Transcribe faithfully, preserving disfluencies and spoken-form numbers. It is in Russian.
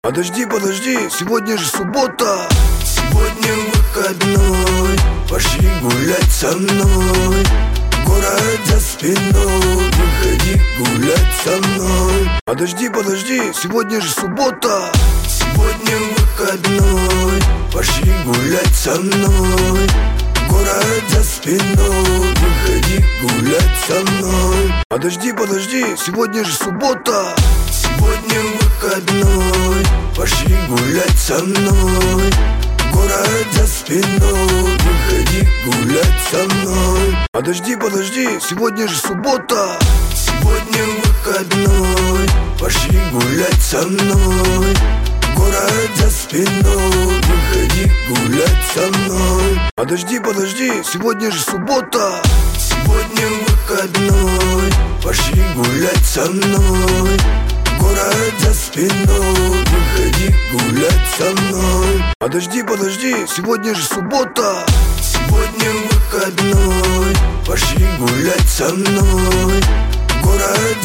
Подожди, подожди, сегодня же суббота. Сегодня выходной, пошли гулять со мной. Город за спиной, выходи гулять со мной. Подожди, подожди, сегодня же суббота. Сегодня выходной, пошли гулять со мной. Город за спиной, выходи гулять со мной. Подожди, подожди, сегодня же суббота. Сегодня выходной, пошли гулять со мной. Город за спиной, выходи гулять со мной. Подожди, подожди, сегодня же суббота. Сегодня выходной, пошли гулять со мной. Город за спиной, выходи гулять со мной. Подожди, подожди, сегодня же суббота. Сегодня выходной, пошли гулять со мной. Город за спиной, выходи гулять со мной. Подожди, подожди, сегодня же суббота. Сегодня выходной, пошли гулять со мной. Город